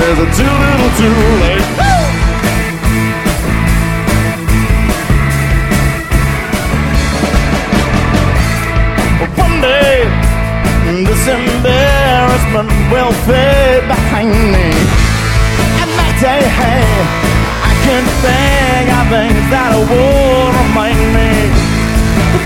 is too little too late. One day, this embarrassment will fade behind me. And that day, hey, I can think of things that I would